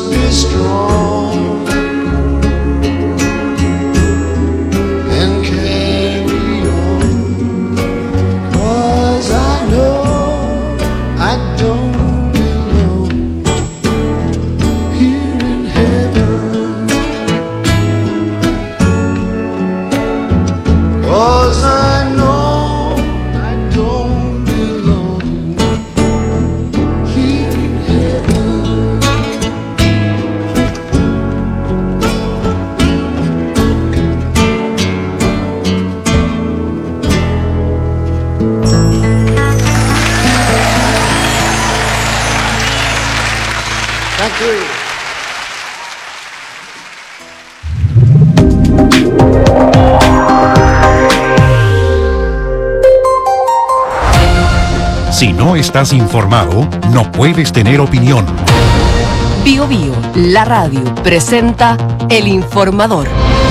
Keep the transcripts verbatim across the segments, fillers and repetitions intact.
must be strong and carry on, 'cause I know I don't belong here in heaven, 'cause I know I don't belong here in heaven. Thank you. Si no estás informado, no puedes tener opinión. Bio Bio, la radio, presenta El Informador.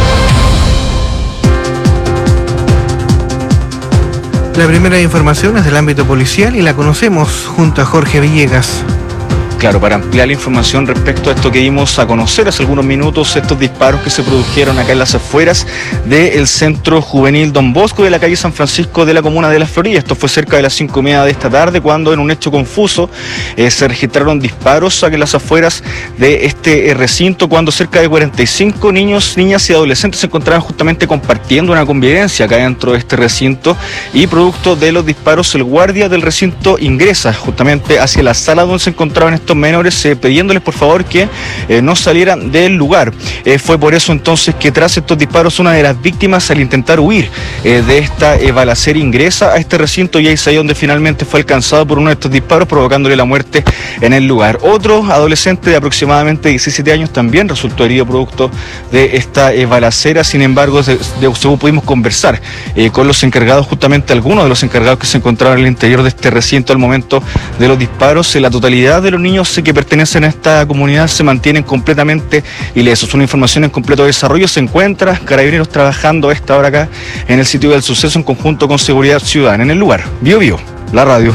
La primera información es del ámbito policial y la conocemos junto a Jorge Villegas. Claro, para ampliar la información respecto a esto que dimos a conocer hace algunos minutos, estos disparos que se produjeron acá en las afueras del Centro Juvenil Don Bosco de la calle San Francisco de la comuna de La Florida. Esto fue cerca de las cinco y media de esta tarde, cuando en un hecho confuso eh, se registraron disparos aquí en las afueras de este eh, recinto, cuando cerca de cuarenta y cinco niños, niñas y adolescentes se encontraban justamente compartiendo una convivencia acá dentro de este recinto, y producto de los disparos el guardia del recinto ingresa justamente hacia la sala donde se encontraban estos menores, eh, pidiéndoles por favor que eh, no salieran del lugar. Eh, fue por eso entonces que tras estos disparos una de las víctimas, al intentar huir eh, de esta eh, balacera, ingresa a este recinto y ahí es ahí donde finalmente fue alcanzado por uno de estos disparos, provocándole la muerte en el lugar. Otro adolescente de aproximadamente diecisiete años también resultó herido producto de esta eh, balacera. Sin embargo, de, de, según pudimos conversar eh, con los encargados, justamente algunos de los encargados que se encontraban en el interior de este recinto al momento de los disparos, eh, la totalidad de los niños que pertenecen a esta comunidad se mantienen completamente ilesos. Una información en completo desarrollo. Se encuentra Carabineros trabajando a esta hora acá en el sitio del suceso en conjunto con Seguridad Ciudadana en el lugar. Bio Bio, la radio.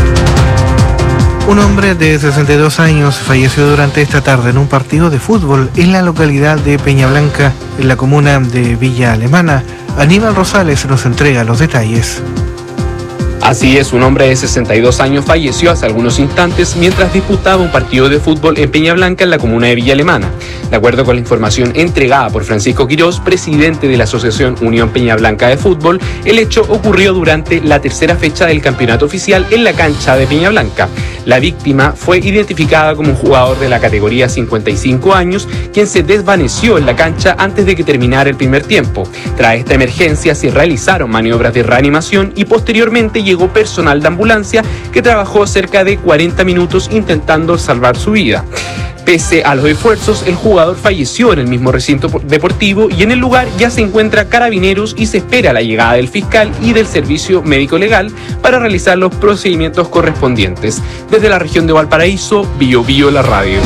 Un hombre de sesenta y dos años falleció durante esta tarde en un partido de fútbol en la localidad de Peñablanca, en la comuna de Villa Alemana. Aníbal Rosales nos entrega los detalles. Así es, un hombre de sesenta y dos años falleció hace algunos instantes mientras disputaba un partido de fútbol en Peñablanca, en la comuna de Villa Alemana. De acuerdo con la información entregada por Francisco Quirós, presidente de la Asociación Unión Peñablanca de Fútbol, el hecho ocurrió durante la tercera fecha del campeonato oficial en la cancha de Peñablanca. La víctima fue identificada como un jugador de la categoría cincuenta y cinco años, quien se desvaneció en la cancha antes de que terminara el primer tiempo. Tras esta emergencia se realizaron maniobras de reanimación y posteriormente llegó personal de ambulancia que trabajó cerca de cuarenta minutos intentando salvar su vida. Pese a los esfuerzos, el jugador falleció en el mismo recinto deportivo y en el lugar ya se encuentra Carabineros y se espera la llegada del fiscal y del servicio médico legal para realizar los procedimientos correspondientes. Desde la región de Valparaíso, Bio Bio, la radio.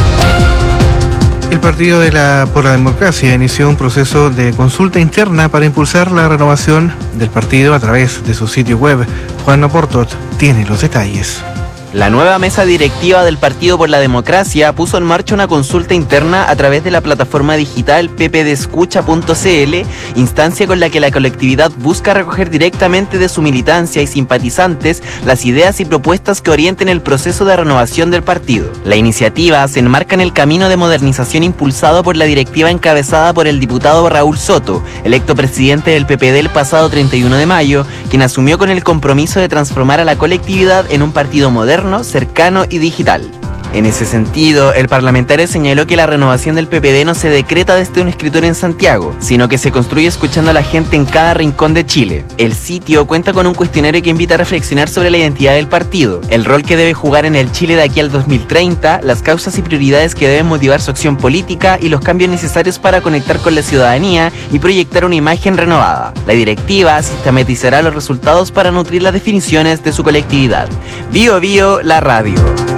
El Partido de la, por la Democracia inició un proceso de consulta interna para impulsar la renovación del partido a través de su sitio web. Juan Oportot tiene los detalles. La nueva mesa directiva del Partido por la Democracia puso en marcha una consulta interna a través de la plataforma digital p p d escucha punto c l, instancia con la que la colectividad busca recoger directamente de su militancia y simpatizantes las ideas y propuestas que orienten el proceso de renovación del partido. La iniciativa se enmarca en el camino de modernización impulsado por la directiva encabezada por el diputado Raúl Soto, electo presidente del P P D el pasado treinta y uno de mayo, quien asumió con el compromiso de transformar a la colectividad en un partido moderno, cercano y digital. En ese sentido, el parlamentario señaló que la renovación del P P D no se decreta desde un escritorio en Santiago, sino que se construye escuchando a la gente en cada rincón de Chile. El sitio cuenta con un cuestionario que invita a reflexionar sobre la identidad del partido, el rol que debe jugar en el Chile de aquí al dos mil treinta, las causas y prioridades que deben motivar su acción política y los cambios necesarios para conectar con la ciudadanía y proyectar una imagen renovada. La directiva sistematizará los resultados para nutrir las definiciones de su colectividad. Bio Bio, la radio.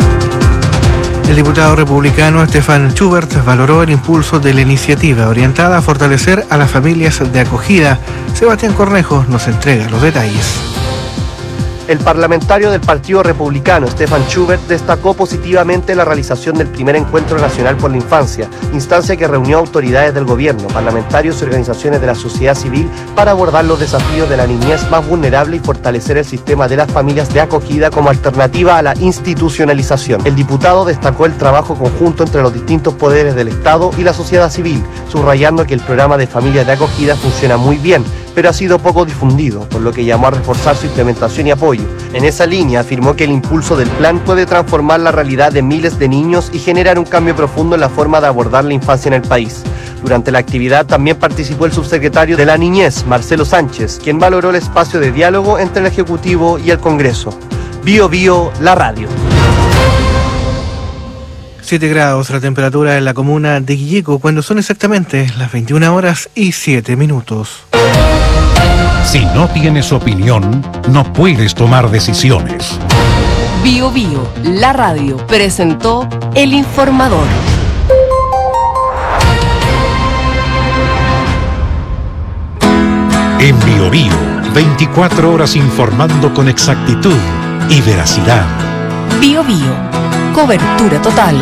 El diputado republicano Stefan Schubert valoró el impulso de la iniciativa orientada a fortalecer a las familias de acogida. Sebastián Cornejo nos entrega los detalles. El parlamentario del Partido Republicano, Stefan Schubert, destacó positivamente la realización del primer Encuentro Nacional por la Infancia, instancia que reunió autoridades del gobierno, parlamentarios y organizaciones de la sociedad civil para abordar los desafíos de la niñez más vulnerable y fortalecer el sistema de las familias de acogida como alternativa a la institucionalización. El diputado destacó el trabajo conjunto entre los distintos poderes del Estado y la sociedad civil, subrayando que el programa de familias de acogida funciona muy bien, pero ha sido poco difundido, por lo que llamó a reforzar su implementación y apoyo. En esa línea afirmó que el impulso del plan puede transformar la realidad de miles de niños y generar un cambio profundo en la forma de abordar la infancia en el país. Durante la actividad también participó el subsecretario de la Niñez, Marcelo Sánchez, quien valoró el espacio de diálogo entre el Ejecutivo y el Congreso. Bio Bio, la radio. siete grados la temperatura en la comuna de Guilleco, cuando son exactamente las veintiuna horas y siete minutos. Si no tienes opinión, no puedes tomar decisiones. Bio Bio, la radio, presentó El Informador. En Bio Bio, veinticuatro horas informando con exactitud y veracidad. Bio Bio, cobertura total.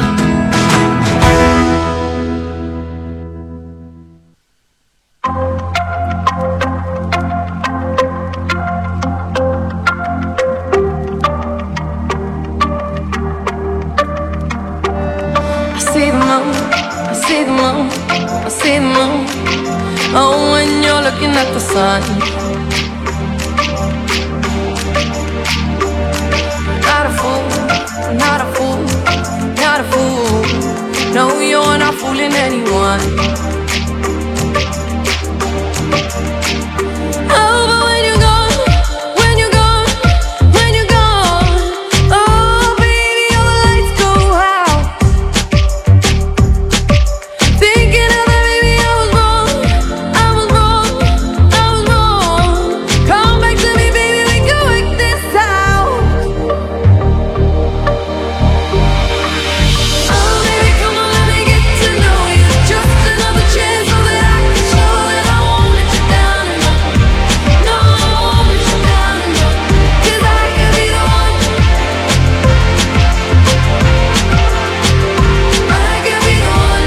Oh, when you're looking at the sun, not a fool, not a fool, not a fool. No, you're not fooling anyone. Oh, but when you're gone, when you're gone, when you're gone, oh, baby, all the lights go out. Thinking of that, baby, I was wrong. I was wrong, I was wrong. Come back to me, baby, we can work this out. Oh, baby, come on, let me get to know you. Just another chance so that I can show that I won't let you down. No, I won't let you down. 'Cause I can be the one. I can be the one.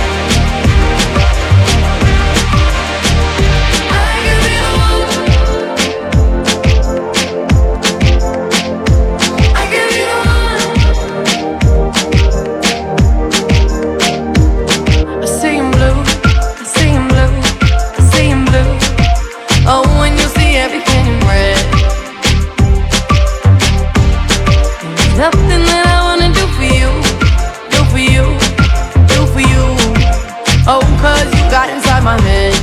I can be the one. I can be the one. I see in blue, I see in blue, I see in blue. Oh, when you see everything in red. There's nothing that I wanna do for you, do for you, do for you. Oh, 'cause you got inside my head.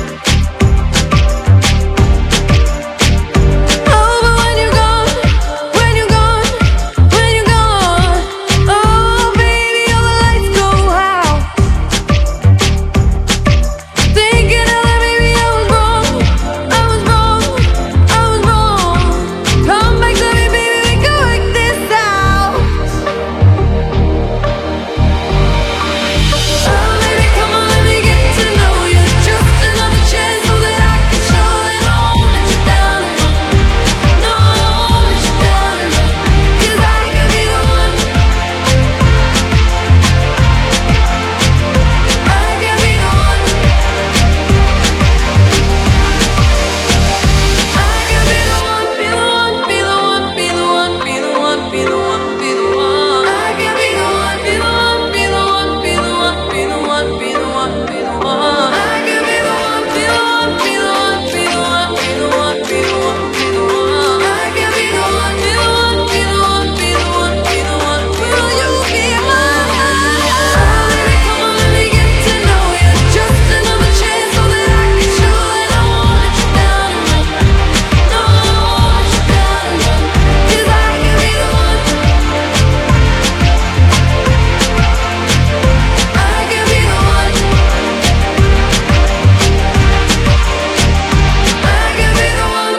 Oh, but when you're gone, when you're gone, when you're gone, oh, baby, all the lights go out. Thinking of that, baby, I was wrong, I was wrong, I was wrong. Come back to me, baby, we can work this out. Oh, baby, come on, let me get to know you. Just another chance so that I can show that I won't let you down. No, I won't let you down. 'Cause I can be the one. I can be the one. I can be the one, be the one, be the one, be the one, be the one, be the one, be the one. I can be the one, be the one, be the one, be the one, be the one, be the one, be the one. I can be the one, be the one, be the one, be the one, be the one, be the one, be the one. I can be the one, be the one, be the one, be the one, be the one, be the one. You be mine. Oh, baby, come on, let me get to know you. Just another chance so that I can show that I won't let you down. No, I won't let you down. 'Cause I can be the one. I can be the one. I can be the one.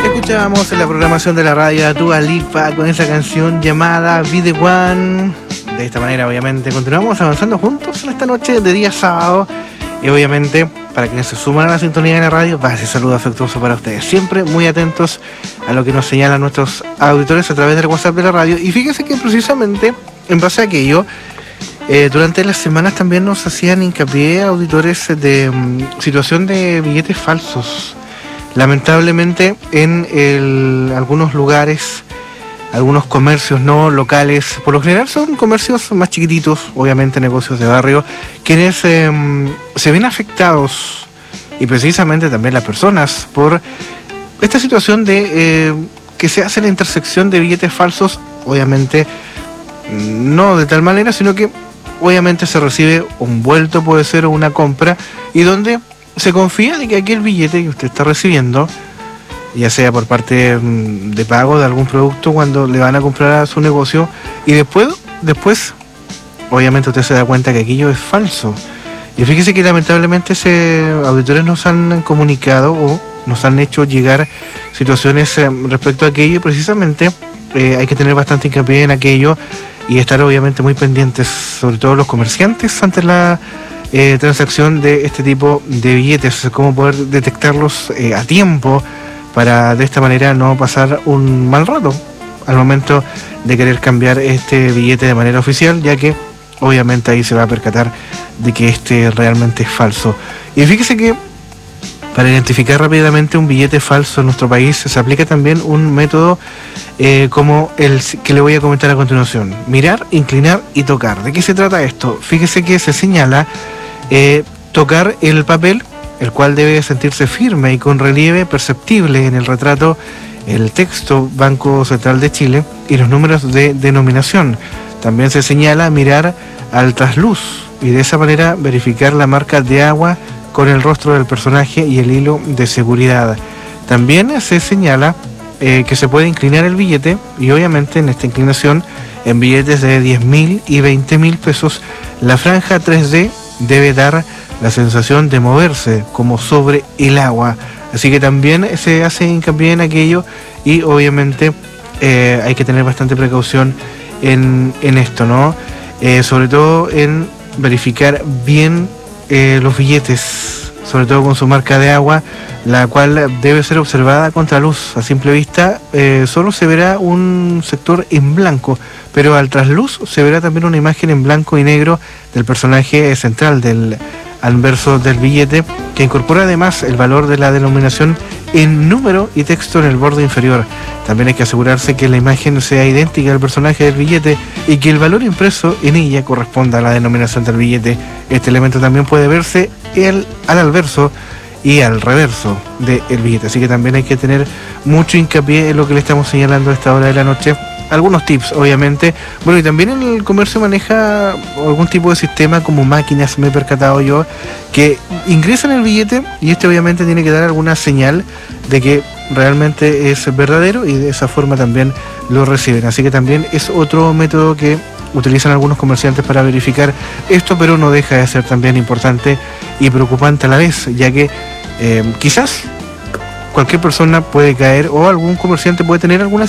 Escuchábamos en la programación de la radio a Dua Lipa con esa canción llamada Be The One. de esta manera, obviamente, continuamos avanzando juntos en esta noche de día sábado. Y obviamente, para quienes se suman a la sintonía de la radio, va ese saludo afectuoso para ustedes. Siempre muy atentos a lo que nos señalan nuestros auditores a través del WhatsApp de la radio. Y fíjense que precisamente, en base a aquello, eh, durante las semanas también nos hacían hincapié auditores de um, situación de billetes falsos. Lamentablemente, en el, algunos lugares, algunos comercios no locales, por lo general son comercios más chiquititos, obviamente negocios de barrio, quienes eh, se ven afectados, y precisamente también las personas, por esta situación de eh, que se hace la intersección de billetes falsos, obviamente no de tal manera, sino que obviamente se recibe un vuelto, puede ser, o una compra, y donde se confía de que aquel billete que usted está recibiendo, ya sea por parte de pago de algún producto cuando le van a comprar a su negocio, y después, después obviamente usted se da cuenta que aquello es falso. Y fíjese que lamentablemente se, auditores nos han comunicado o nos han hecho llegar situaciones eh, respecto a aquello, y precisamente eh, hay que tener bastante hincapié en aquello y estar obviamente muy pendientes, sobre todo los comerciantes, ante la eh, transacción de este tipo de billetes, cómo poder detectarlos eh, a tiempo, para de esta manera no pasar un mal rato al momento de querer cambiar este billete de manera oficial, ya que obviamente ahí se va a percatar de que este realmente es falso. Y fíjese que para identificar rápidamente un billete falso en nuestro país se aplica también un método eh, como el que le voy a comentar a continuación: mirar, inclinar y tocar. ¿De qué se trata esto? Fíjese que se señala eh, tocar el papel, el cual debe sentirse firme y con relieve perceptible en el retrato, el texto Banco Central de Chile y los números de denominación. También se señala mirar al trasluz y de esa manera verificar la marca de agua con el rostro del personaje y el hilo de seguridad. También se señala eh, que se puede inclinar el billete, y obviamente en esta inclinación, en billetes de diez mil y veinte mil pesos, la franja tres D debe dar la sensación de moverse como sobre el agua. Así que también se hace hincapié en aquello, y obviamente eh, hay que tener bastante precaución en, en esto, ¿no? Eh, sobre todo en verificar bien eh, los billetes, sobre todo con su marca de agua, la cual debe ser observada a contraluz. A simple vista eh, solo se verá un sector en blanco, pero al trasluz se verá también una imagen en blanco y negro del personaje central del anverso del billete, que incorpora además el valor de la denominación en número y texto en el borde inferior. También hay que asegurarse que la imagen sea idéntica al personaje del billete y que el valor impreso en ella corresponda a la denominación del billete. Este elemento también puede verse el, al anverso y al reverso del billete, así que también hay que tener mucho hincapié en lo que le estamos señalando a esta hora de la noche. Algunos tips, obviamente. Bueno, y también el comercio maneja algún tipo de sistema como máquinas, me he percatado yo, que ingresan el billete y este obviamente tiene que dar alguna señal de que realmente es verdadero, y de esa forma también lo reciben. Así que también es otro método que utilizan algunos comerciantes para verificar esto, pero no deja de ser también importante y preocupante a la vez, ya que eh, quizás cualquier persona puede caer, o algún comerciante puede tener alguna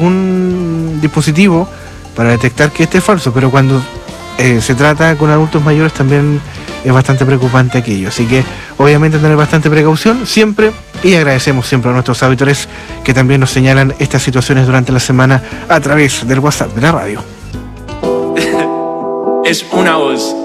algún dispositivo para detectar que este es falso, pero cuando eh, se trata con adultos mayores también es bastante preocupante aquello. Así que obviamente tener bastante precaución siempre, y agradecemos siempre a nuestros auditores que también nos señalan estas situaciones durante la semana a través del WhatsApp de la radio. Es una voz.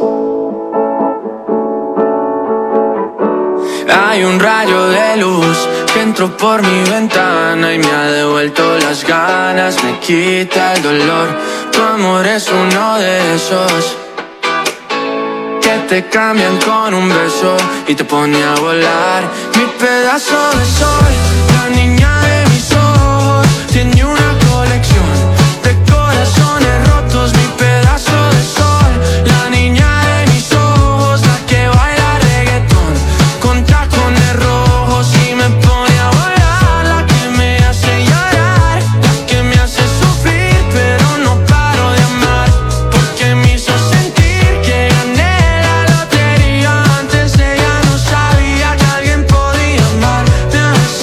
Hay un rayo de luz que entró por mi ventana y me ha devuelto las ganas, me quita el dolor. Tu amor es uno de esos que te cambian con un beso y te pone a volar. Mi pedazo de sol, la niña de mis ojos, tiene una colección de corazones rotos. Mi pedazo de sol, la niña de mis ojos, la que baila reggaetón con tacones rojos y me pone a volar. La que me hace llorar, la que me hace sufrir, pero no paro de amar, porque me hizo sentir que gané la lotería. Antes ella no sabía que alguien podía amar. Me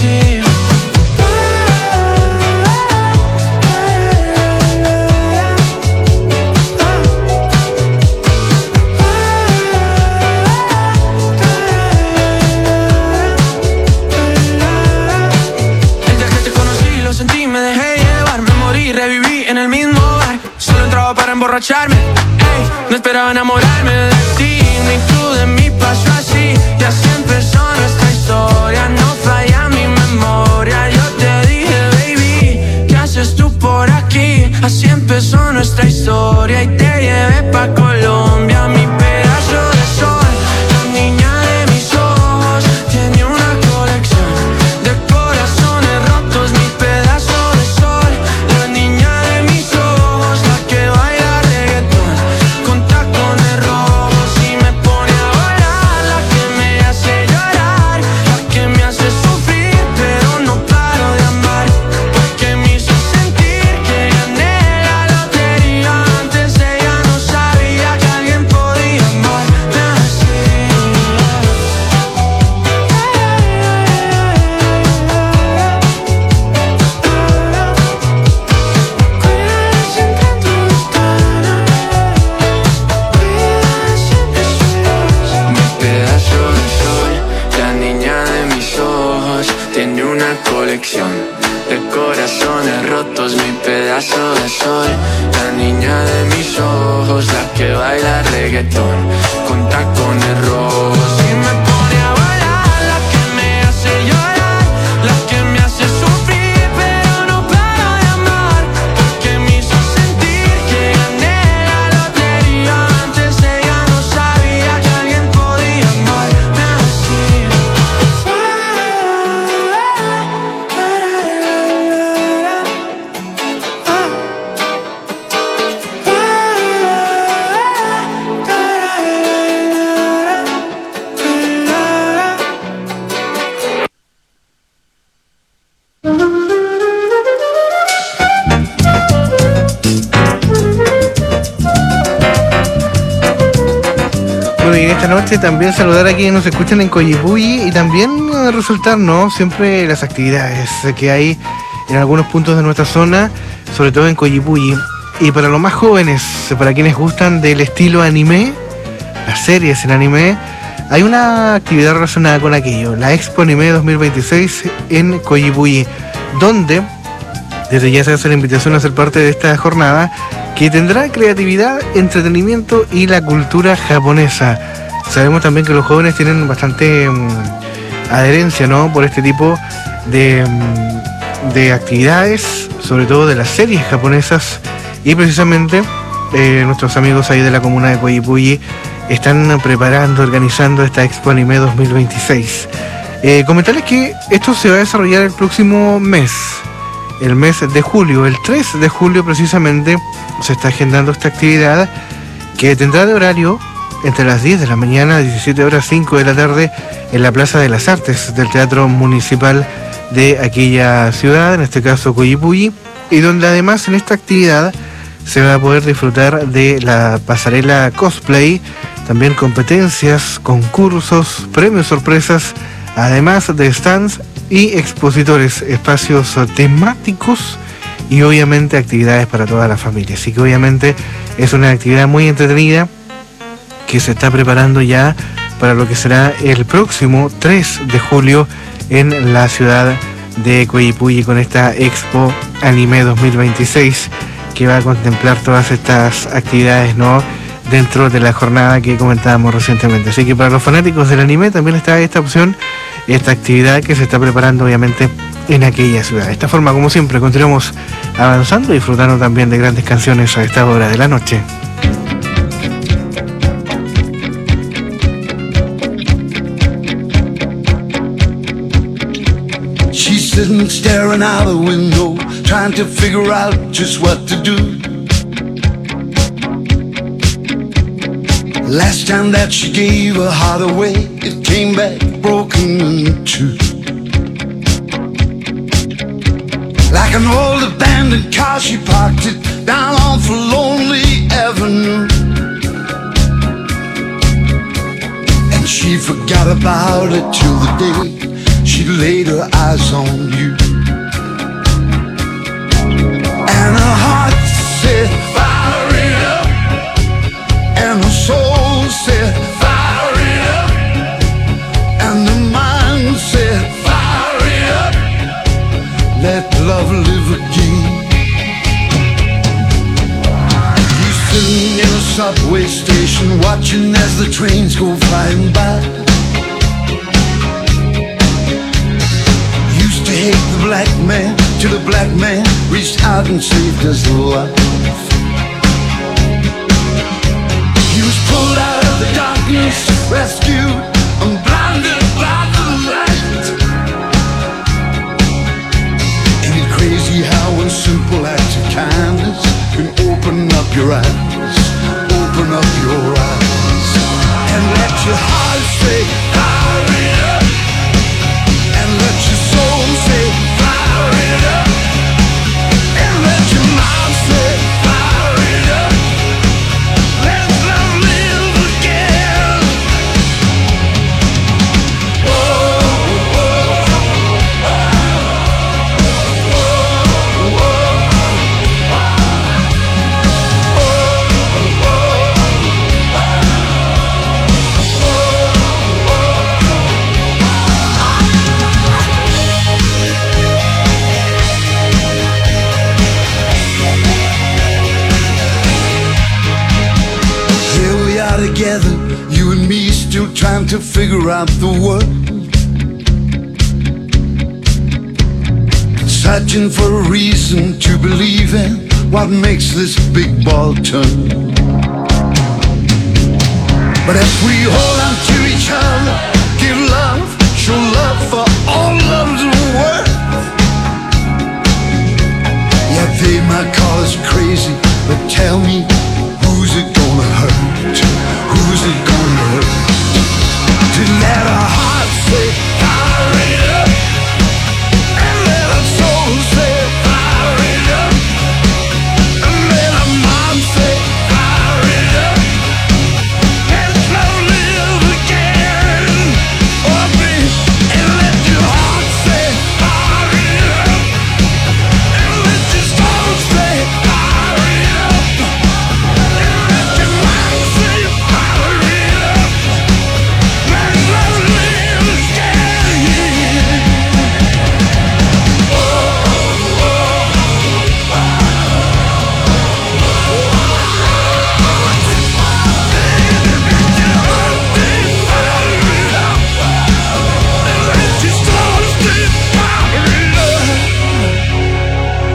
emborracharme. Ey, no esperaba enamorarme de ti, ni tú de mí pasó así. Y así empezó nuestra historia, no falla mi memoria. Yo te dije, baby, ¿qué haces tú por aquí? Así empezó nuestra historia y te llevé pa' Colombia, mi pedazo de sol. La niña de mis ojos tiene una colección de corazones rotos, mi pedazo de sol. La niña de mis ojos, la que baila reggaetón con tacones rojos y me pone a volar. La que me hace llorar, la que me hace sufrir, pero no paro de amar. La que me hizo sentir que gané la lotería. Antes ella no sabía que alguien podía amarme así. Mi pedazo de sol, la niña de mis ojos, tiene una colección de corazones rotos. Mi pedazo de sol, la niña de mis ojos, la que baila reggaetón con tacones rojos y me pone a volar. La que me hace llorar, la que me hace sufrir, pero no paro de amar. La que me hizo sentir que gané la lotería. Antes ella no sabía que alguien podía amarme así. Bueno, y en esta noche también saludar a quienes nos escuchan en Coyipulli y también eh, resaltar, ¿no?, siempre las actividades que hay en algunos puntos de nuestra zona, sobre todo en Coyipulli. Y para los más jóvenes, para quienes gustan del estilo anime, las series en anime, hay una actividad relacionada con aquello, la Expo Anime dos mil veintiséis en Coyipulli, donde desde ya se hace la invitación a ser parte de esta jornada que tendrá creatividad, entretenimiento y la cultura japonesa. Sabemos también que los jóvenes tienen bastante um, adherencia, ¿no?, por este tipo de, um, de actividades, sobre todo de las series japonesas, y precisamente eh, nuestros amigos ahí de la comuna de Coyipulli están preparando, organizando esta Expo Anime dos mil veintiséis. Eh, comentarles que esto se va a desarrollar el próximo mes, el mes de julio, el tres de julio precisamente se está agendando esta actividad que tendrá de horario entre las diez de la mañana a diecisiete horas cinco de la tarde en la Plaza de las Artes del Teatro Municipal de aquella ciudad, en este caso Coyipulli, y donde además en esta actividad se va a poder disfrutar de la pasarela cosplay, también competencias, concursos, premios sorpresas, además de stands y expositores, espacios temáticos y obviamente actividades para toda la familia. Así que obviamente es una actividad muy entretenida que se está preparando ya para lo que será el próximo tres de julio en la ciudad de Coyipulli con esta Expo Anime dos mil veintiséis que va a contemplar todas estas actividades, ¿no?, dentro de la jornada que comentábamos recientemente. Así que para los fanáticos del anime también está esta opción, esta actividad que se está preparando obviamente en aquella ciudad. De esta forma, como siempre, continuamos avanzando y disfrutando también de grandes canciones a esta hora de la noche. She's sitting staring out the window, trying to figure out just what to do. Last time that she gave her heart away, it came back broken in two. Like an old abandoned car, she parked it down off a lonely avenue. And she forgot about it till the day she laid her eyes on you. And her heart said, fire it up. And her soul said, fire it up. And her mind said, fire it up. Let love live again. Used to subway station, watching as the trains go flying by. Used to hate the black man, till the black man reached out and saved his life. He was pulled out of the darkness, rescued and blinded by the light. Ain't it crazy how one simple act of kindness can open up your eyes, open up your eyes, and let your heart say fire it up, and let your soul say fire it up, and let your mind say fire it up. Let love live again. Oh, oh, oh, oh, oh. Here we are together, you and me, still trying to figure out the world. Searching for a reason to believe in what makes this big ball turn. But if we hold on to each other, give love, show love for all love's worth. Yeah, they might call us crazy, but tell me, who's it gonna hurt? Who's it gonna hurt? To let our hearts say fire it up, and let our souls say fire it up, and let our minds say fire it up. Let love live again. Oh, baby, and let your heart say fire it up, and let your soul say fire it up, and let your mind say fire it up. Let love live again. Oh, oh, let your soul say fire it up.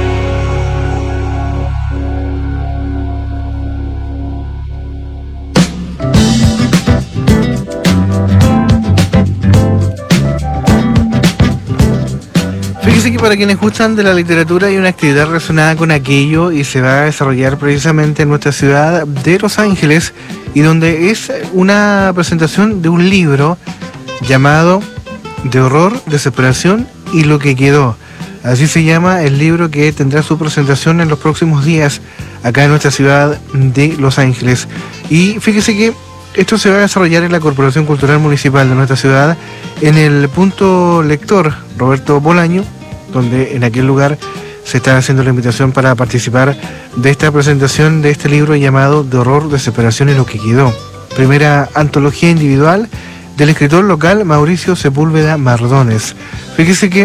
Fíjese que para quienes gustan de la literatura hay una actividad relacionada con aquello y se va a desarrollar precisamente en nuestra ciudad de Los Ángeles, y donde es una presentación de un libro llamado De horror, desesperación y lo que quedó. Así se llama el libro que tendrá su presentación en los próximos días acá en nuestra ciudad de Los Ángeles. Y fíjese que esto se va a desarrollar en la Corporación Cultural Municipal de nuestra ciudad, en el punto lector Roberto Bolaño, donde en aquel lugar se está haciendo la invitación para participar de esta presentación de este libro llamado De horror, desesperación y lo que quedó. Primera antología individual del escritor local Mauricio Sepúlveda Mardones. Fíjese que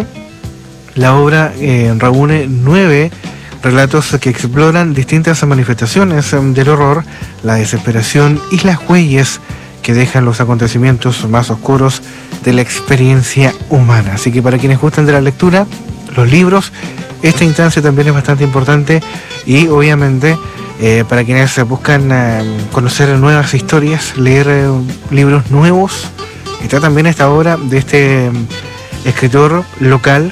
la obra eh, reúne nueve relatos que exploran distintas manifestaciones del horror, la desesperación y las huellas que dejan los acontecimientos más oscuros de la experiencia humana. Así que para quienes gustan de la lectura, los libros, esta instancia también es bastante importante, y obviamente eh, para quienes buscan eh, conocer nuevas historias, leer eh, libros nuevos, está también esta obra de este eh, escritor local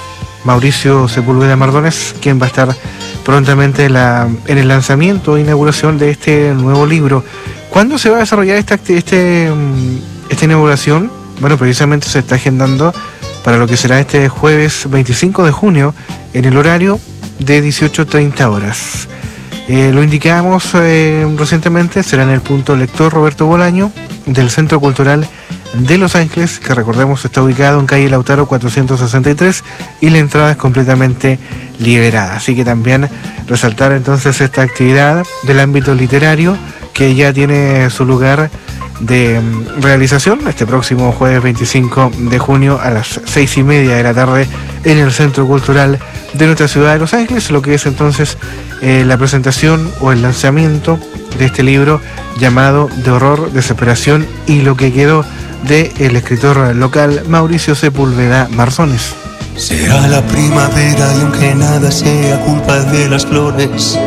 Mauricio Sepúlveda Mardones, quien va a estar prontamente en, la, en el lanzamiento e inauguración de este nuevo libro. ¿Cuándo se va a desarrollar esta, este, esta inauguración? Bueno, precisamente se está agendando para lo que será este jueves veinticinco de junio en el horario de dieciocho treinta horas. Eh, lo indicamos eh, recientemente, será en el punto lector Roberto Bolaño del Centro Cultural de Los Ángeles, que recordemos está ubicado en calle Lautaro cuatrocientos sesenta y tres, y la entrada es completamente liberada. Así que también resaltar entonces esta actividad del ámbito literario, que ya tiene su lugar de realización este próximo jueves veinticinco de junio a las seis y media de la tarde en el Centro Cultural de nuestra ciudad de Los Ángeles, lo que es entonces eh, la presentación o el lanzamiento de este libro llamado De horror, desesperación y lo que quedó, de el escritor local Mauricio Sepúlveda Marzones. Será la primavera y aunque nada sea culpa de las flores,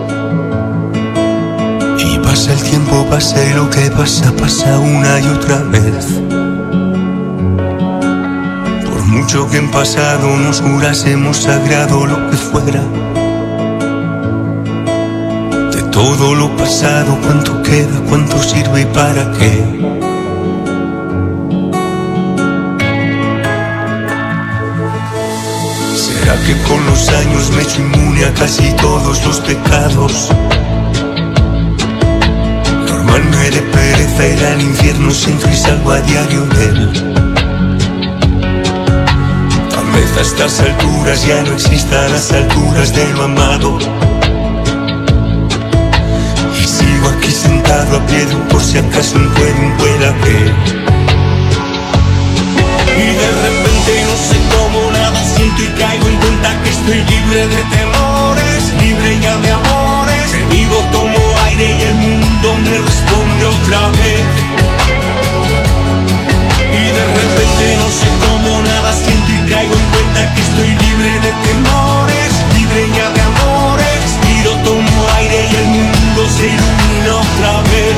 y pasa el tiempo, pasa y lo que pasa, pasa una y otra vez. Por mucho que en pasado nos jurásemos sagrado lo que fuera, de todo lo pasado, cuánto queda, cuánto sirve y para qué. ¿Será que con los años me he hecho inmune a casi todos los pecados? Normal me de pereza ir al infierno, si entro y salgo a diario de él. Tal vez a estas alturas ya no exista a las alturas de lo amado, y sigo aquí sentado a pie de un por si acaso un puede, un pueda que. Y de repente no sé cómo nada siento y caigo en cuenta que estoy libre de temores, libre ya de amores. Que vivo, tomo aire y el mundo me responde otra vez. Y de repente no sé cómo nada siento y caigo en cuenta que estoy libre de temores, libre ya de amores. Respiro, tomo aire y el mundo se ilumina otra vez.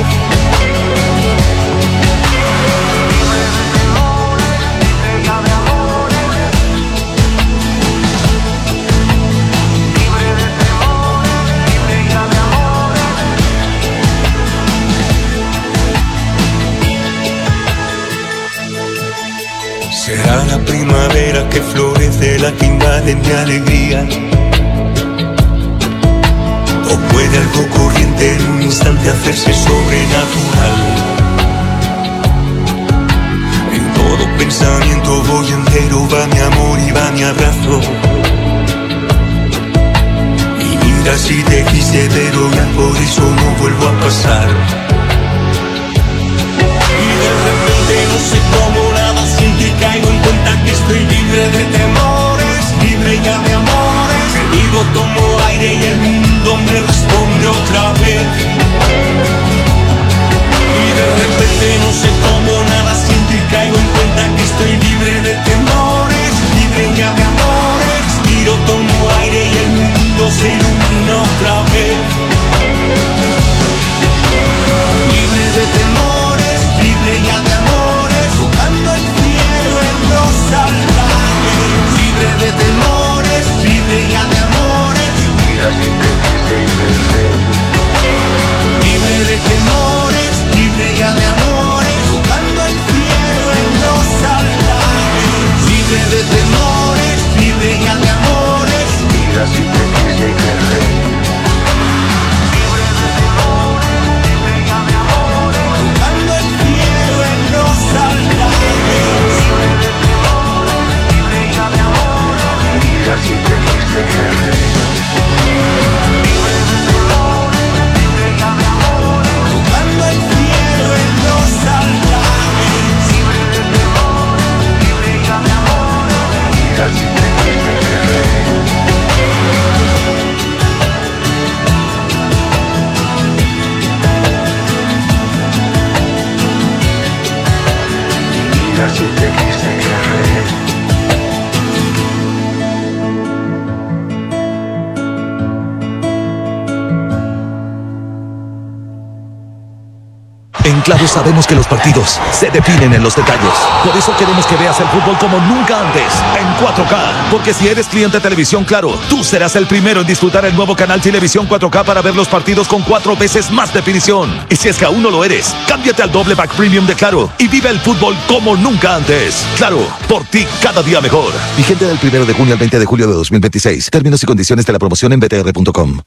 Será la primavera que florece, la que invade mi alegría, o puede algo corriente en un instante hacerse sobrenatural. En todo pensamiento voy entero, va mi amor y va mi abrazo. Y mira si te quise, pero ya por eso no vuelvo a pasar. Y de repente no sé cómo nada siento y caigo en cuenta que estoy libre de temores, libre ya de amores. Que vivo, tomo aire y el mundo me responde otra vez. Y de repente no sé cómo nada siento y caigo en cuenta que estoy libre de temores, libre ya de amores. Respiro, tomo aire y el mundo se ilumina otra vez. Libre de temores, libre ya de amores, buscando el cielo en los salvajes. Libre de temores, libre ya de amores. Libre de temores, libre ya de amores, buscando el cielo en los salvajes. Libre de temores, libre ya de amores. Mira si te quise querer. Si te quise querer, buscando el cielo en los salvajes. Libre de temores, libre ya de amores. Mira si te quise querer. Mira si te quise querer. En Claro sabemos que los partidos se definen en los detalles. Por eso queremos que veas el fútbol como nunca antes, en cuatro K. Porque si eres cliente de Televisión Claro, tú serás el primero en disfrutar el nuevo canal Televisión cuatro K para ver los partidos con cuatro veces más definición. Y si es que aún no lo eres, cámbiate al doble pack premium de Claro y vive el fútbol como nunca antes. Claro, por ti cada día mejor. Vigente del primero de junio al veinte de julio de dos mil veintiséis. Términos y condiciones de la promoción en b t r punto com.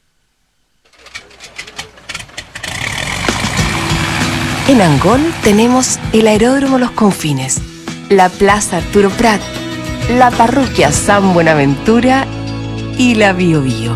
En Angol tenemos el Aeródromo Los Confines, la Plaza Arturo Prat, la Parroquia San Buenaventura y la Bio Bio.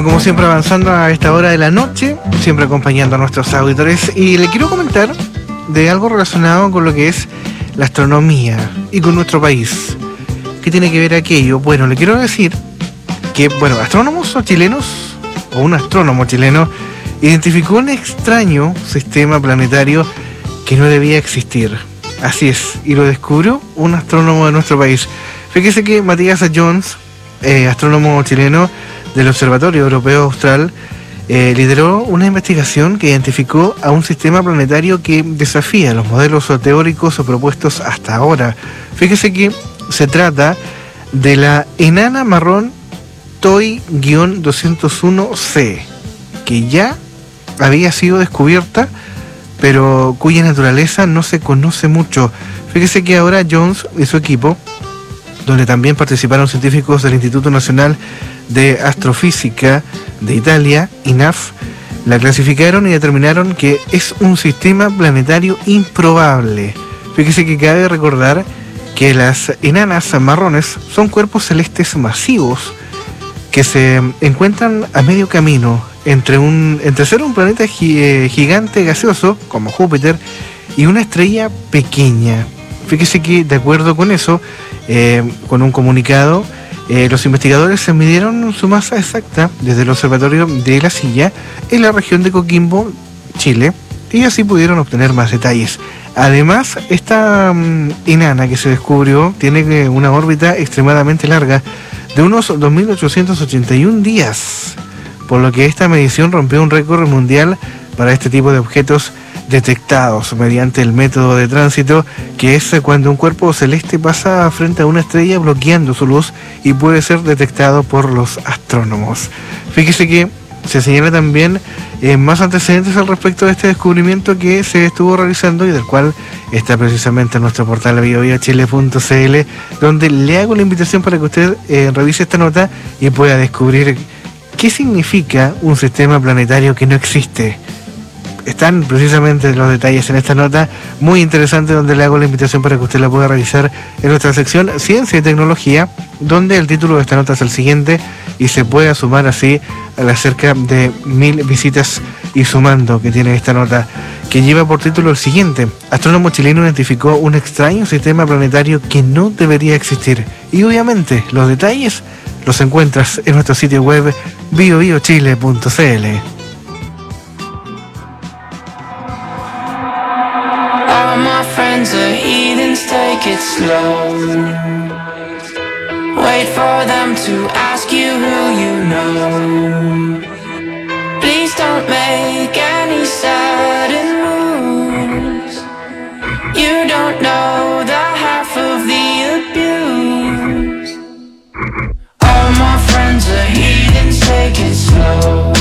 Bueno, como siempre avanzando a esta hora de la noche, siempre acompañando a nuestros auditores, y le quiero comentar de algo relacionado con lo que es la astronomía y con nuestro país. ¿Qué tiene que ver aquello? Bueno, le quiero decir que, bueno, astrónomos chilenos, o un astrónomo chileno, identificó un extraño sistema planetario que no debía existir. Así es, y lo descubrió un astrónomo de nuestro país. Fíjese que Matías Jones, eh, astrónomo chileno del Observatorio Europeo Austral, eh, lideró una investigación que identificó a un sistema planetario que desafía los modelos teóricos o propuestos hasta ahora. Fíjese que se trata de la enana marrón T O I doscientos uno C, que ya había sido descubierta, pero cuya naturaleza no se conoce mucho. Fíjese que ahora Jones y su equipo, donde también participaron científicos del Instituto Nacional de Astrofísica de Italia, I N A F, la clasificaron y determinaron que es un sistema planetario improbable. Fíjese que cabe recordar que las enanas marrones son cuerpos celestes masivos que se encuentran a medio camino entre, un, entre ser un planeta gi- gigante gaseoso, como Júpiter, y una estrella pequeña. Fíjese que, de acuerdo con eso, eh, con un comunicado, eh, los investigadores se midieron su masa exacta desde el Observatorio de la Silla en la región de Coquimbo, Chile, y así pudieron obtener más detalles. Además, esta um, enana que se descubrió tiene una órbita extremadamente larga, de unos dos mil ochocientos ochenta y un días, por lo que esta medición rompió un récord mundial para este tipo de objetos detectados mediante el método de tránsito, que es cuando un cuerpo celeste pasa frente a una estrella bloqueando su luz y puede ser detectado por los astrónomos. Fíjese que se señala también eh, más antecedentes al respecto de este descubrimiento que se estuvo realizando y del cual está precisamente en nuestro portal bio bio chile punto c l, donde le hago la invitación para que usted eh, revise esta nota y pueda descubrir qué significa un sistema planetario que no existe. Están precisamente los detalles en esta nota muy interesante, donde le hago la invitación para que usted la pueda revisar en nuestra sección Ciencia y Tecnología, donde el título de esta nota es el siguiente y se puede sumar así a las cerca de mil visitas y sumando que tiene esta nota, que lleva por título el siguiente: astrónomo chileno identificó un extraño sistema planetario que no debería existir. Y obviamente los detalles los encuentras en nuestro sitio web bio bio chile punto c l. All my friends are heathens, take it slow. Wait for them to ask you who you know. Please don't make any sudden moves. You don't know the half of the abuse. All my friends are heathens, take it slow.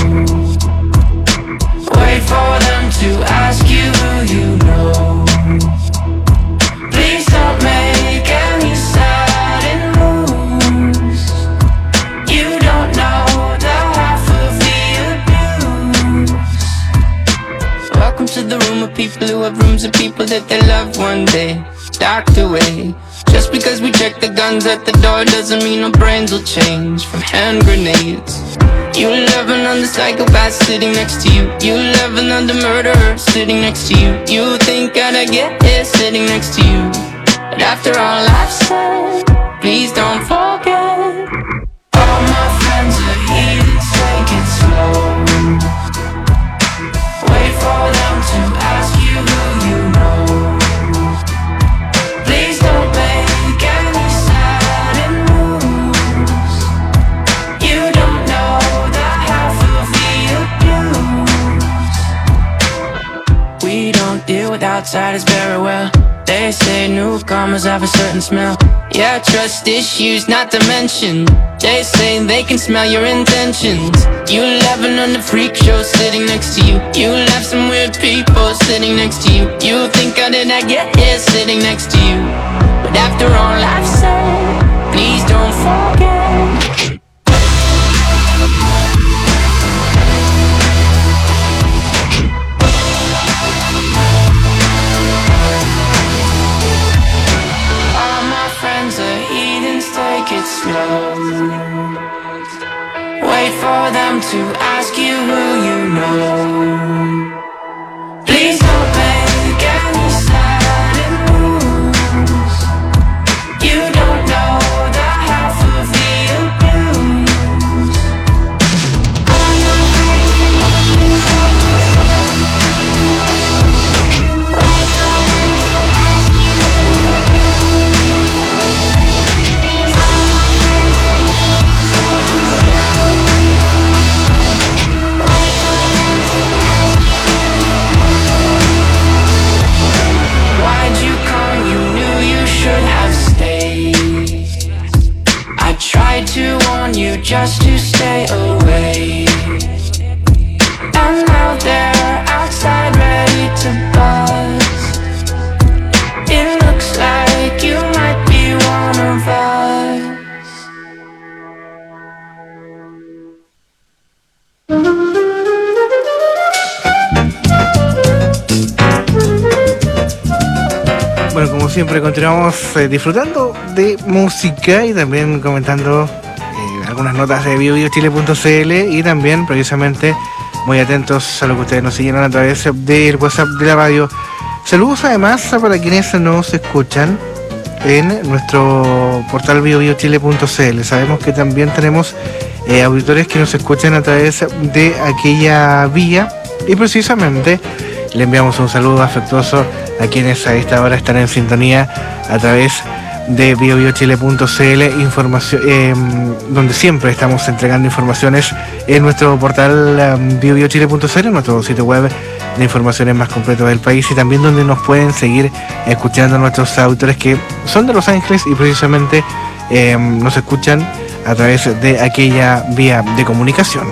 Wait for them to ask you who you know. Please don't make any sudden moves. You don't know the half of the abuse. Welcome to the room of people who have rooms of people that they love one day docked away. Just because we check the guns at the door doesn't mean our brains will change from hand grenades. You love another psychopath sitting next to you. You love another murderer sitting next to you. You think I'd get here sitting next to you. But after all I've said, please don't forget. All my friends are heathens, take it slow. Wait for them to ask you who you know. Please don't make any sudden moves. You don't know the half of the abuse. We don't deal with outsiders very well. They say newcomers have a certain smell. Yeah, trust issues not to mention. They say they can smell your intentions. You laughing on the freak show sitting next to you. You laugh some weird people sitting next to you. You think how did I get here sitting next to you? But after all I've said, please don't forget. All my friends are heathens, take it slow. Wait for them to ask you who you know. Please don't make any sudden moves. You don't know the half of the abuse. Why'd you come? You knew you should have stayed. I tried to warn you just to stay away. And now they're outside ready to buzz. It looks like you might be one of us. Bueno, como siempre continuamos eh, disfrutando de música y también comentando eh, algunas notas de bio bio chile punto c l y también precisamente muy atentos a lo que ustedes nos siguen a través del WhatsApp de la radio. Saludos además para quienes nos escuchan en nuestro portal bio bio chile punto c l. Sabemos que también tenemos eh, auditores que nos escuchan a través de aquella vía y precisamente le enviamos un saludo afectuoso a quienes a esta hora están en sintonía a través de bio bio chile punto c l, información, eh, donde siempre estamos entregando informaciones en nuestro portal um, bio bio chile punto c l, nuestro sitio web de informaciones más completo del país, y también donde nos pueden seguir escuchando nuestros auditores que son de Los Ángeles y precisamente eh, nos escuchan a través de aquella vía de comunicación.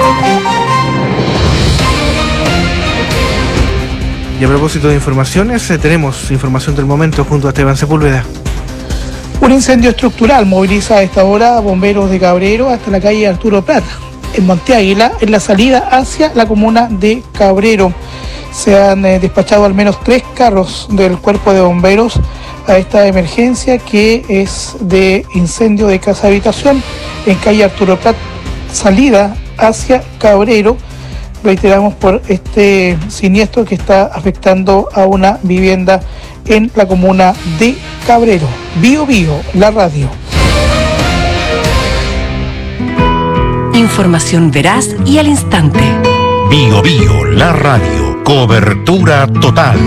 Y a propósito de informaciones, eh, tenemos información del momento junto a Esteban Sepúlveda. Un incendio estructural moviliza a esta hora a bomberos de Cabrero hasta la calle Arturo Prat, en Monte Águila, en la salida hacia la comuna de Cabrero. Se han eh, despachado al menos tres carros del cuerpo de bomberos a esta emergencia, que es de incendio de casa habitación en calle Arturo Prat, salida hacia Cabrero. Reiteramos por este siniestro que está afectando a una vivienda en la comuna de Cabrero. Bio Bio, la radio. Información veraz y al instante. Bio Bio, la radio. Cobertura total.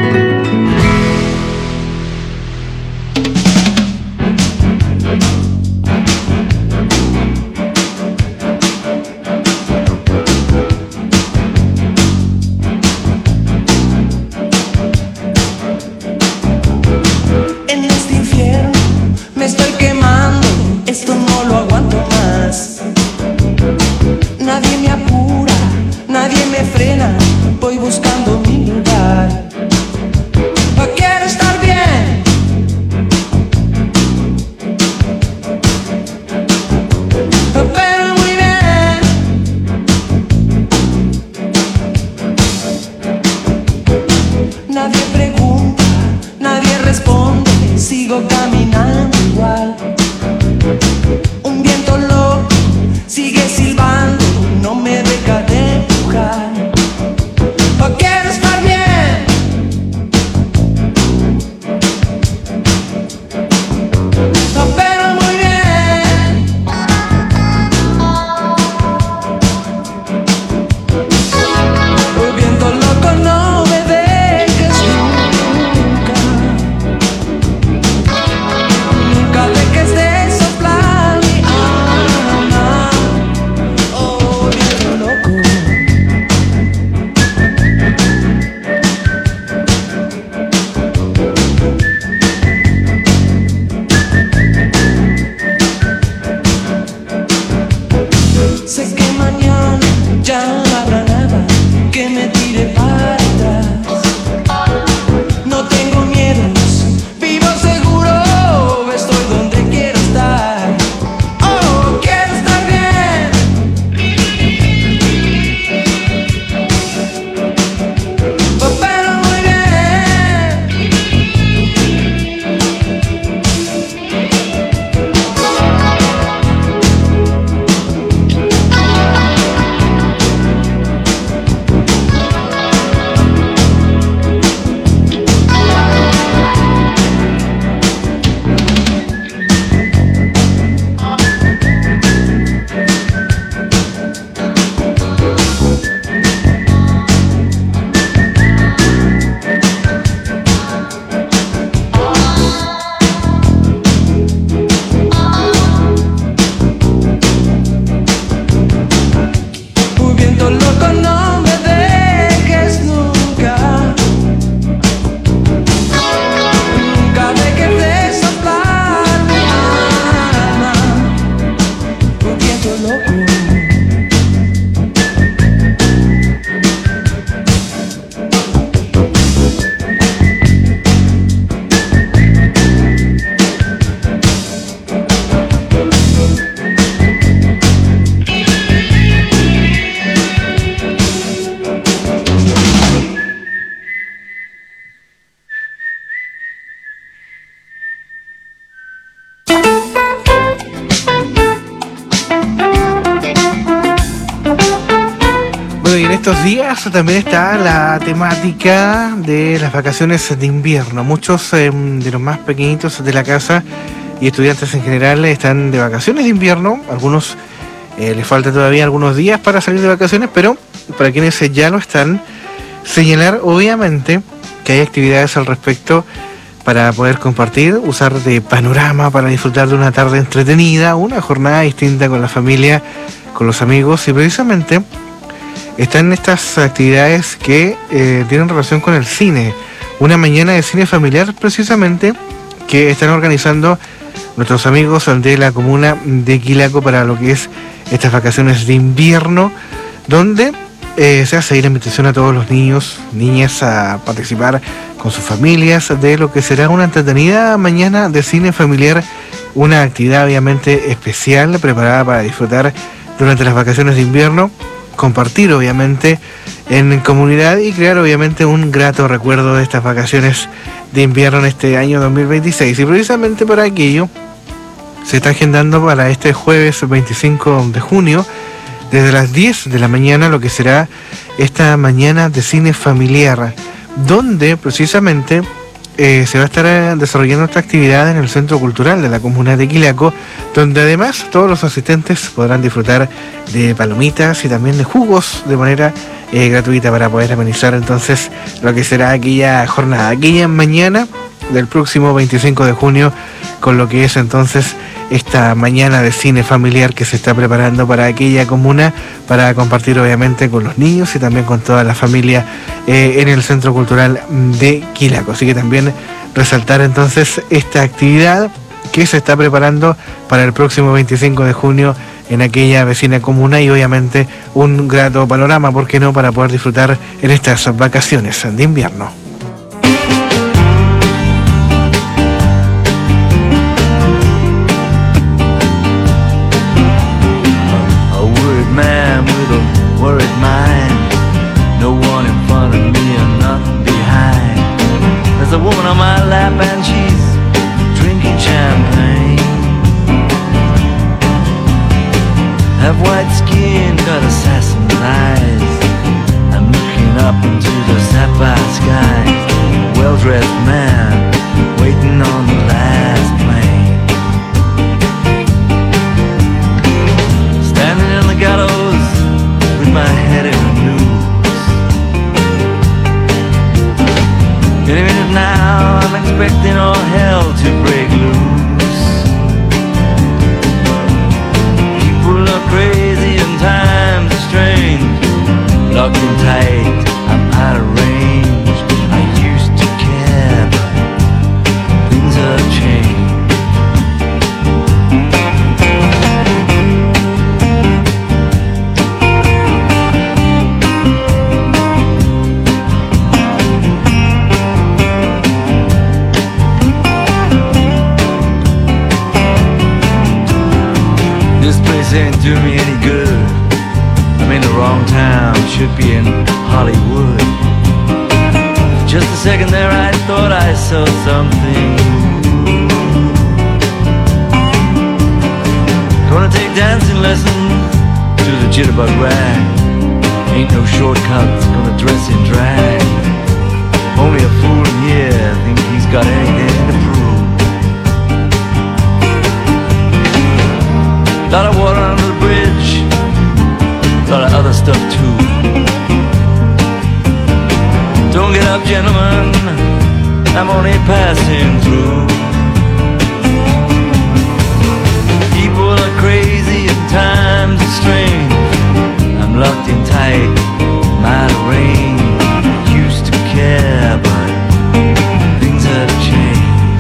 En este infierno me estoy quemando, esto no lo aguanto más. Nadie me apura, nadie me frena, voy buscando mi lugar. estos días también está la temática de las vacaciones de invierno. Muchos eh, de los más pequeñitos de la casa y estudiantes en general están de vacaciones de invierno. Algunos eh, les falta todavía algunos días para salir de vacaciones, pero para quienes ya lo están, señalar obviamente que hay actividades al respecto para poder compartir, usar de panorama para disfrutar de una tarde entretenida, una jornada distinta con la familia, con los amigos, y precisamente están estas actividades que eh, tienen relación con el cine. Una mañana de cine familiar precisamente que están organizando nuestros amigos de la comuna de Quilaco para lo que es estas vacaciones de invierno, donde eh, se hace la invitación a todos los niños, niñas a participar con sus familias de lo que será una entretenida mañana de cine familiar, una actividad obviamente especial preparada para disfrutar durante las vacaciones de invierno, compartir obviamente en comunidad y crear obviamente un grato recuerdo de estas vacaciones de invierno en este año dos mil veintiséis. Y precisamente para aquello se está agendando para este jueves veinticinco de junio desde las diez de la mañana lo que será esta mañana de cine familiar, donde precisamente Eh, se va a estar eh, desarrollando esta actividad en el Centro Cultural de la Comuna de Quilaco, donde además todos los asistentes podrán disfrutar de palomitas y también de jugos de manera eh, gratuita para poder amenizar entonces lo que será aquella jornada, aquella mañana del próximo veinticinco de junio, con lo que es entonces esta mañana de cine familiar que se está preparando para aquella comuna, para compartir obviamente con los niños y también con toda la familia eh, en el Centro Cultural de Quilaco. Así que también resaltar entonces esta actividad que se está preparando para el próximo veinticinco de junio en aquella vecina comuna, y obviamente un grato panorama, ¿por qué no?, para poder disfrutar en estas vacaciones de invierno. Man with a worried mind, no one in front of me and nothing behind. There's a woman on my lap and she's drinking champagne. Have white skin, got assassin's eyes. I'm looking up into the sapphire skies. Well-dressed man waiting on the last plane. Standing in the gallows with my head in the noose. Any minute now I'm expecting all hell to break loose. People are crazy and times are strange. Locked in tight, I'm out of range. I used to care, but things have changed. Ain't do me any good. I'm in the wrong town, should be in Hollywood. Just a second there I thought I saw something. Gonna take dancing lessons to the jitterbug rag. Ain't no shortcuts, gonna dress in drag. Only a fool in here thinks he's got anything to prove. Lot of water under the bridge, lot of other stuff too. Don't get up, gentlemen, I'm only passing through. People are crazy and times are strange. I'm locked in tight, I'm out of range. Used to care, but things have changed.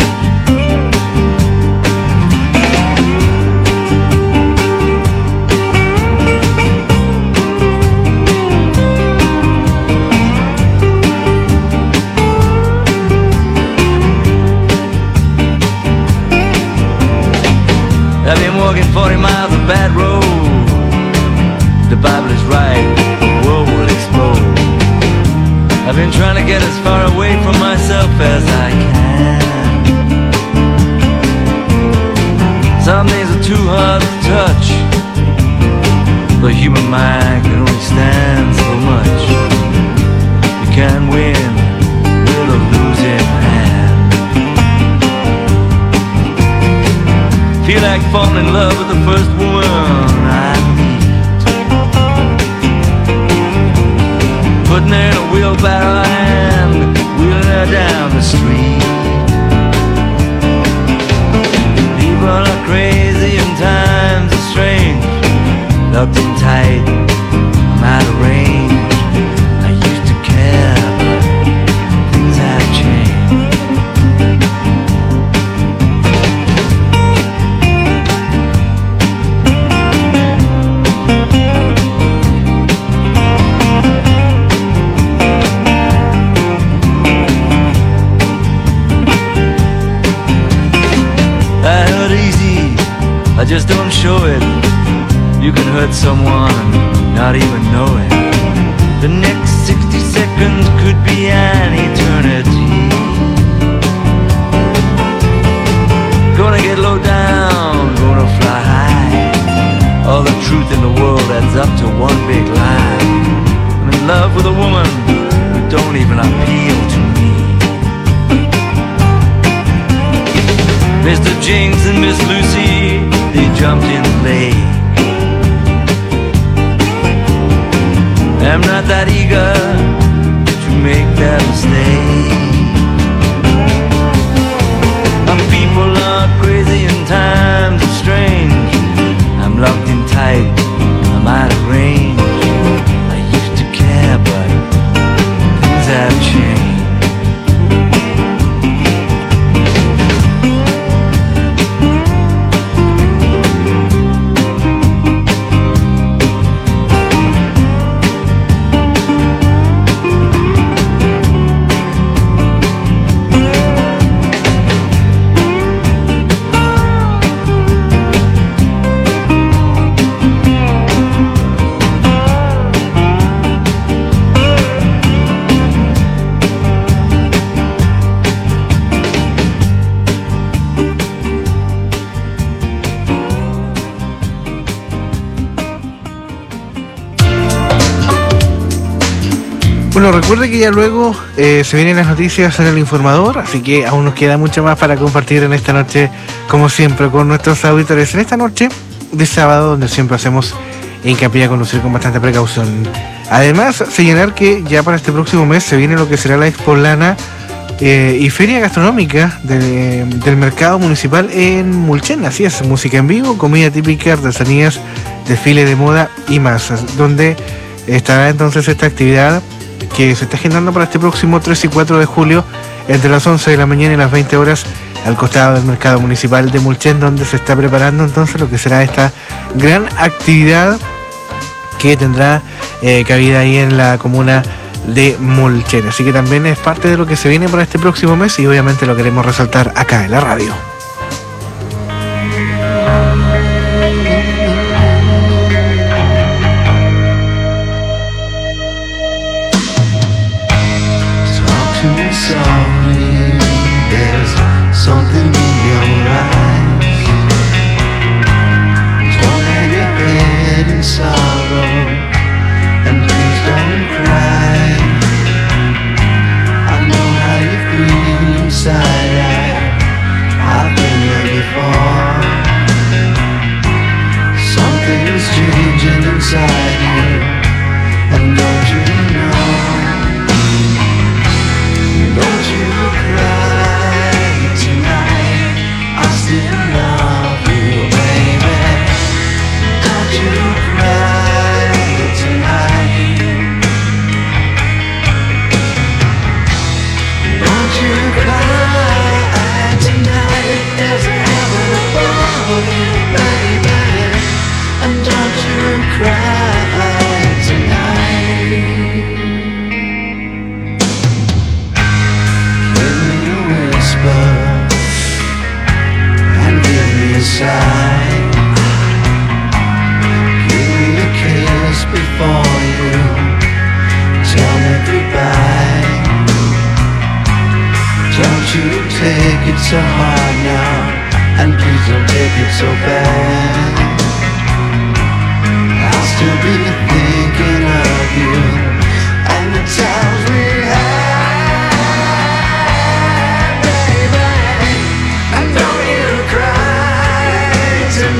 I've been walking forty miles of bad road. The Bible is right, the world will explode. I've been trying to get as far away from myself as I can. Some things are too hard to touch. The human mind can only stand so much. fall in love with the first woman I meet. Putting her in a wheelbarrow and wheeling her down the street. People are crazy and times are strange. Locked in tight, I'm out of range. I used to care, but things have changed. I hurt easy, I just don't show it. You can hurt someone and not even know it. The next sixty seconds could be an eternity. Gonna get low down, gonna fly high. All the truth in the world adds up to one big lie. I'm in love with a woman who don't even appeal to me. Mister James and Miss Lucy, they jumped in the lake. I'm not that eager to make that mistake. Some people are crazy and times are strange. I'm locked in tight, I'm out of range. I used to care, but things have changed. Bueno, recuerde que ya luego eh, se vienen las noticias en El Informador, así que aún nos queda mucho más para compartir en esta noche, como siempre, con nuestros auditores. En esta noche de sábado, donde siempre hacemos hincapié a conducir con bastante precaución. Además, señalar que ya para este próximo mes se viene lo que será la Expo Lana eh, y Feria Gastronómica de, del Mercado Municipal en Mulchen. Así es, música en vivo, comida típica, artesanías, desfile de moda y más, donde estará entonces esta actividad que se está agendando para este próximo tres y cuatro de julio entre las once de la mañana y las veinte horas al costado del Mercado Municipal de Mulchen, donde se está preparando entonces lo que será esta gran actividad que tendrá eh, cabida ahí en la comuna de Mulchen. Así que también es parte de lo que se viene para este próximo mes y obviamente lo queremos resaltar acá en la radio. Softly, there's something in your eyes. Don't hang your head in sorrow, and please don't cry. I know how you feel inside. I, I've been there before. Something's changing inside you, and don't you know? Don't you cry tonight, I still love you, baby. Don't you cry tonight. Don't you cry tonight, there's a heaven above you, baby. And don't you cry tonight. And give me a sign. Give me a kiss before you tell me goodbye. Don't you take it so hard now, and please don't take it so bad. I'll still be thinking of you and the times we had. Tonight.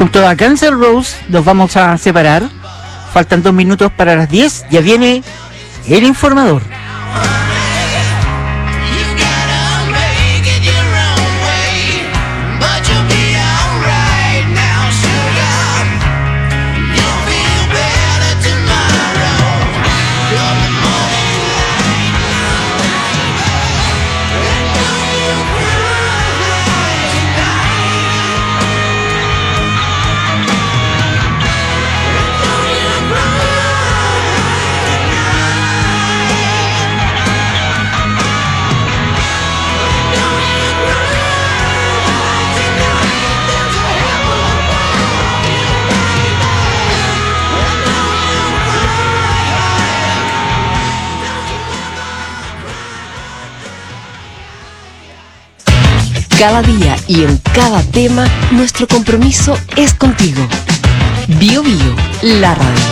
junto a Guns N' Roses nos vamos a separar. Faltan dos minutos para las diez. Ya viene el informador. Cada día y en cada tema, nuestro compromiso es contigo. Bio Bio, la radio.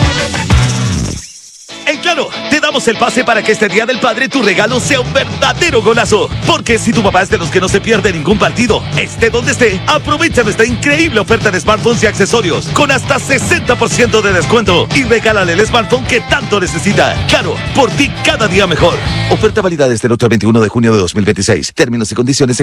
En Claro, te damos el pase para que este Día del Padre tu regalo sea un verdadero golazo. Porque si tu papá es de los que no se pierde ningún partido, esté donde esté, aprovecha nuestra increíble oferta de smartphones y accesorios con hasta sesenta por ciento de descuento y regálale el smartphone que tanto necesita. Claro, por ti cada día mejor. Oferta válida desde el otro veintiuno de junio de dos mil veintiséis. Términos y condiciones en